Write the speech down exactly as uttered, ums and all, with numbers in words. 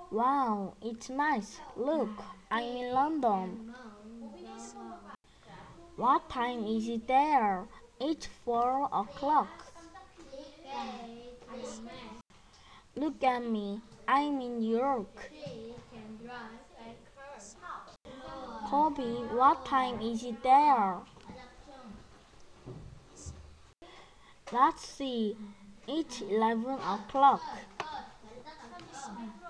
Wow, it's nice. Look, I'm in London. What time is it there? It's four o'clock. Look at me. I'm in New York. Kobe, what time is it there? Let's see. It's eleven o'clock.